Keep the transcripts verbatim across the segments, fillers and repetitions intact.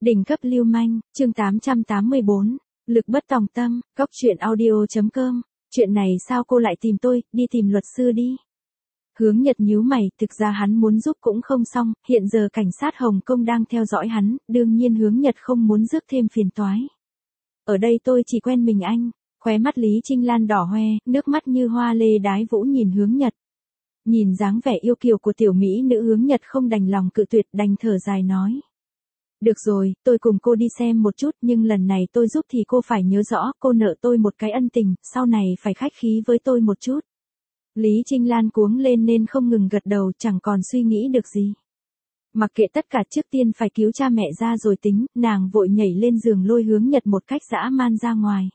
Đỉnh cấp lưu manh, chương tám trăm tám mươi bốn, lực bất tòng tâm, góc truyện audio.com, chuyện này sao cô lại tìm tôi, đi tìm luật sư đi. Hướng Nhật nhíu mày, thực ra hắn muốn giúp cũng không xong, hiện giờ cảnh sát Hồng Kông đang theo dõi hắn, đương nhiên Hướng Nhật không muốn rước thêm phiền toái. Ở đây tôi chỉ quen mình anh, khóe mắt Lý Trinh Lan đỏ hoe, nước mắt như hoa lê đái vũ nhìn Hướng Nhật. Nhìn dáng vẻ yêu kiều của tiểu mỹ nữ Hướng Nhật không đành lòng cự tuyệt, đành thở dài nói. Được rồi, tôi cùng cô đi xem một chút, nhưng lần này tôi giúp thì cô phải nhớ rõ, cô nợ tôi một cái ân tình, sau này phải khách khí với tôi một chút. Lý Trinh Lan cuống lên nên không ngừng gật đầu, chẳng còn suy nghĩ được gì. Mặc kệ tất cả, trước tiên phải cứu cha mẹ ra rồi tính, nàng vội nhảy lên giường lôi Hướng Nhật một cách dã man ra ngoài.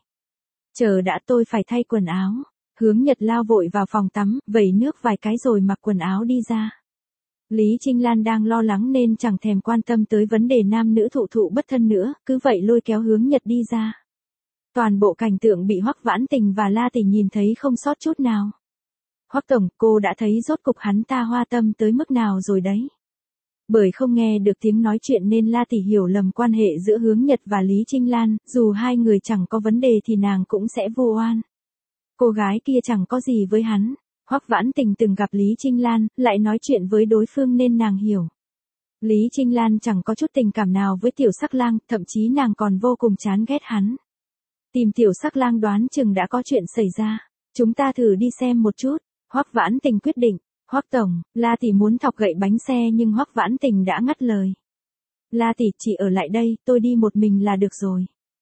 Chờ đã, tôi phải thay quần áo. Hướng Nhật lao vội vào phòng tắm, vẩy nước vài cái rồi mặc quần áo đi ra. Lý Trinh Lan đang lo lắng nên chẳng thèm quan tâm tới vấn đề nam nữ thụ thụ bất thân nữa, cứ vậy lôi kéo Hướng Nhật đi ra. Toàn bộ cảnh tượng bị Hoắc Vãn Tình và La Tỷ nhìn thấy không sót chút nào. Hoắc tổng, cô đã thấy rốt cục hắn ta hoa tâm tới mức nào rồi đấy. Bởi không nghe được tiếng nói chuyện nên La Tỷ hiểu lầm quan hệ giữa Hướng Nhật và Lý Trinh Lan, dù hai người chẳng có vấn đề thì nàng cũng sẽ vô oan. Cô gái kia chẳng có gì với hắn. Hoắc Vãn Tình từng gặp Lý Trinh Lan, lại nói chuyện với đối phương nên nàng hiểu. Lý Trinh Lan chẳng có chút tình cảm nào với tiểu sắc lang, thậm chí nàng còn vô cùng chán ghét hắn. Tìm tiểu sắc lang đoán chừng đã có chuyện xảy ra. Chúng ta thử đi xem một chút. Hoắc Vãn Tình quyết định. Hoắc tổng, La Tỷ muốn thọc gậy bánh xe nhưng Hoắc Vãn Tình đã ngắt lời. La Tỷ, chị ở lại đây, tôi đi một mình là được rồi.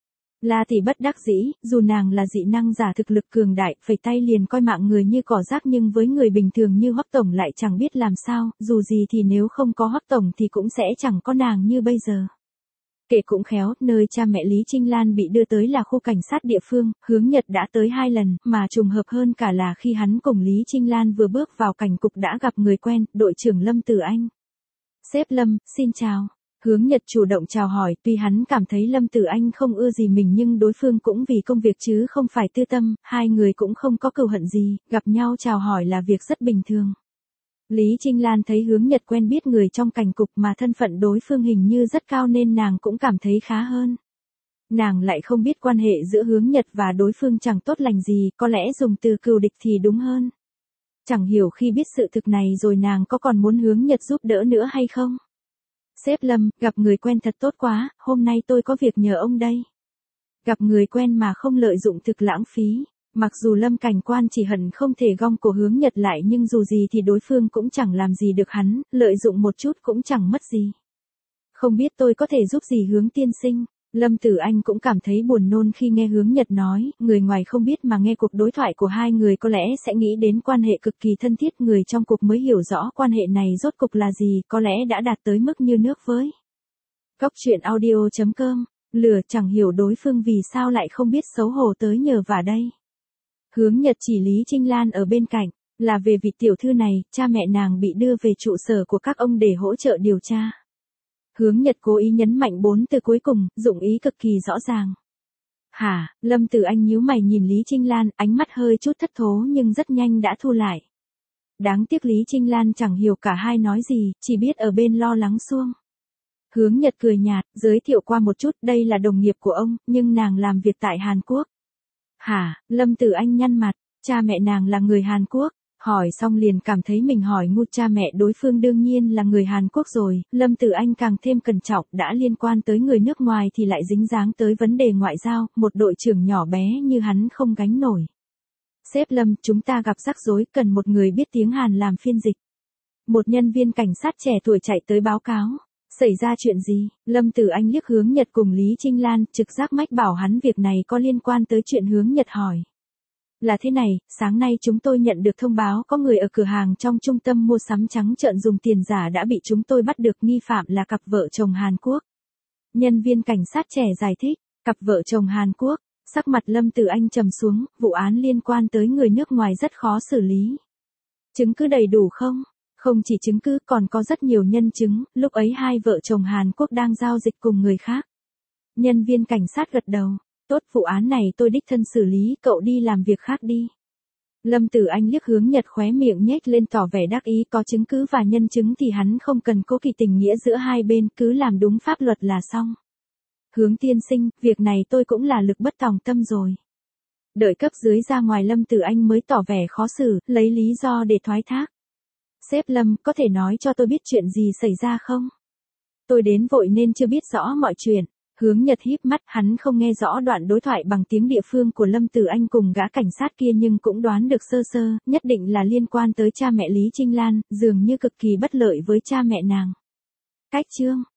La Tỷ bất đắc dĩ, dù nàng là dị năng giả thực lực cường đại, phẩy tay liền coi mạng người như cỏ rác, nhưng với người bình thường như Hoắc tổng lại chẳng biết làm sao, dù gì thì nếu không có Hoắc tổng thì cũng sẽ chẳng có nàng như bây giờ. Kể cũng khéo, nơi cha mẹ Lý Trinh Lan bị đưa tới là khu cảnh sát địa phương, Hướng Nhật đã tới hai lần, mà trùng hợp hơn cả là khi hắn cùng Lý Trinh Lan vừa bước vào cảnh cục đã gặp người quen, đội trưởng Lâm Tử Anh. Sếp Lâm, xin chào. Hướng Nhật chủ động chào hỏi, tuy hắn cảm thấy Lâm Tử Anh không ưa gì mình nhưng đối phương cũng vì công việc chứ không phải tư tâm, hai người cũng không có cừu hận gì, gặp nhau chào hỏi là việc rất bình thường. Lý Trinh Lan thấy Hướng Nhật quen biết người trong cảnh cục mà thân phận đối phương hình như rất cao nên nàng cũng cảm thấy khá hơn. Nàng lại không biết quan hệ giữa Hướng Nhật và đối phương chẳng tốt lành gì, có lẽ dùng từ cừu địch thì đúng hơn. Chẳng hiểu khi biết sự thực này rồi nàng có còn muốn Hướng Nhật giúp đỡ nữa hay không? Sếp Lâm, gặp người quen thật tốt quá, hôm nay tôi có việc nhờ ông đây. Gặp người quen mà không lợi dụng thực lãng phí. Mặc dù Lâm cảnh quan chỉ hận không thể gong cổ Hướng Nhật lại nhưng dù gì thì đối phương cũng chẳng làm gì được hắn, lợi dụng một chút cũng chẳng mất gì. Không biết tôi có thể giúp gì Hướng tiên sinh. Lâm Tử Anh cũng cảm thấy buồn nôn khi nghe Hướng Nhật nói, người ngoài không biết mà nghe cuộc đối thoại của hai người có lẽ sẽ nghĩ đến quan hệ cực kỳ thân thiết, người trong cuộc mới hiểu rõ quan hệ này rốt cục là gì, có lẽ đã đạt tới mức như nước với. Góc truyện audio.com, lừa, chẳng hiểu đối phương vì sao lại không biết xấu hổ tới nhờ vả đây. Hướng Nhật chỉ Lý Trinh Lan ở bên cạnh, là về vị tiểu thư này, cha mẹ nàng bị đưa về trụ sở của các ông để hỗ trợ điều tra. Hướng Nhật cố ý nhấn mạnh bốn từ cuối cùng, dụng ý cực kỳ rõ ràng. Hả, Lâm Tử Anh nhíu mày nhìn Lý Trinh Lan, ánh mắt hơi chút thất thố nhưng rất nhanh đã thu lại. Đáng tiếc Lý Trinh Lan chẳng hiểu cả hai nói gì, chỉ biết ở bên lo lắng suông. Hướng Nhật cười nhạt, giới thiệu qua một chút, đây là đồng nghiệp của ông, nhưng nàng làm việc tại Hàn Quốc. Hả, Lâm Tử Anh nhăn mặt, cha mẹ nàng là người Hàn Quốc. Hỏi xong liền cảm thấy mình hỏi ngu, cha mẹ đối phương đương nhiên là người Hàn Quốc rồi, Lâm Tử Anh càng thêm cẩn trọng, đã liên quan tới người nước ngoài thì lại dính dáng tới vấn đề ngoại giao, một đội trưởng nhỏ bé như hắn không gánh nổi. Sếp Lâm, chúng ta gặp rắc rối, cần một người biết tiếng Hàn làm phiên dịch. Một nhân viên cảnh sát trẻ tuổi chạy tới báo cáo. Xảy ra chuyện gì? Lâm Tử Anh liếc Hướng Nhật cùng Lý Trinh Lan, trực giác mách bảo hắn việc này có liên quan tới chuyện Hướng Nhật hỏi. Là thế này, sáng nay chúng tôi nhận được thông báo có người ở cửa hàng trong trung tâm mua sắm trắng trợn dùng tiền giả đã bị chúng tôi bắt được, nghi phạm là cặp vợ chồng Hàn Quốc. Nhân viên cảnh sát trẻ giải thích, cặp vợ chồng Hàn Quốc, sắc mặt Lâm Tử Anh trầm xuống, vụ án liên quan tới người nước ngoài rất khó xử lý. Chứng cứ đầy đủ không? Không chỉ chứng cứ còn có rất nhiều nhân chứng, lúc ấy hai vợ chồng Hàn Quốc đang giao dịch cùng người khác. Nhân viên cảnh sát gật đầu. Tốt, vụ án này tôi đích thân xử lý, cậu đi làm việc khác đi. Lâm Tử Anh liếc Hướng Nhật, khóe miệng nhếch lên tỏ vẻ đắc ý, có chứng cứ và nhân chứng thì hắn không cần cố kỵ tình nghĩa giữa hai bên, cứ làm đúng pháp luật là xong. Hướng tiên sinh, việc này tôi cũng là lực bất tòng tâm rồi. Đợi cấp dưới ra ngoài Lâm Tử Anh mới tỏ vẻ khó xử, lấy lý do để thoái thác. Sếp Lâm, có thể nói cho tôi biết chuyện gì xảy ra không? Tôi đến vội nên chưa biết rõ mọi chuyện. Hướng Nhật híp mắt, hắn không nghe rõ đoạn đối thoại bằng tiếng địa phương của Lâm Tử Anh cùng gã cảnh sát kia nhưng cũng đoán được sơ sơ, nhất định là liên quan tới cha mẹ Lý Trinh Lan, dường như cực kỳ bất lợi với cha mẹ nàng. Cách chương